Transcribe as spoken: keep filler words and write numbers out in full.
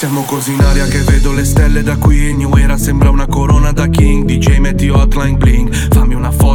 Siamo così in aria che vedo le stelle da qui. New Era sembra una corona da king. D J metti hotline bling. Fammi una foto